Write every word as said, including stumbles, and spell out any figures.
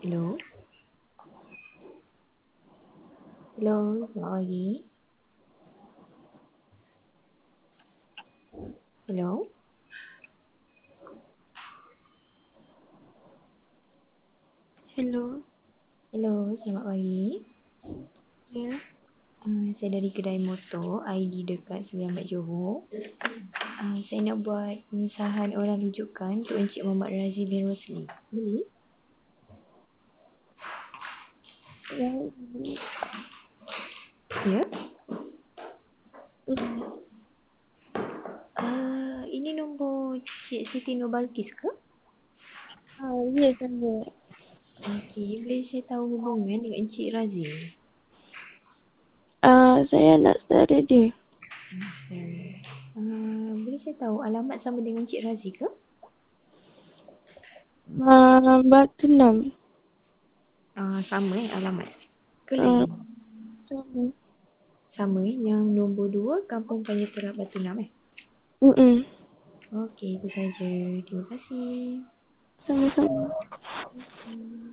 Hello. Hello, selamat pagi. Hello. Hello. Hello, selamat pagi. Ya. Uh, saya dari kedai motor I D dekat Sembilan Mat Johor. Uh, saya nak buat pengesahan orang rujukan untuk Encik Muhammad Razi bin Rosli. Boleh? Ya. Ya. Ya. Uh, ini nombor Cik Siti Nobalkis ke? Ah, ya saya. Okey, boleh saya tahu hubungan dengan Encik Razi? Ah, saya nak saudara dia. Hmm. Uh, boleh saya tahu alamat sama dengan Encik Razi ke? Ah, Batu enam. Uh, sama eh alamat? Ke Ah, lain? sama. Sama eh, yang nombor dua Kampung Panjang Batu Enam eh? Mm-mm. Okey, itu saja. Terima kasih. Sama-sama. Hmm.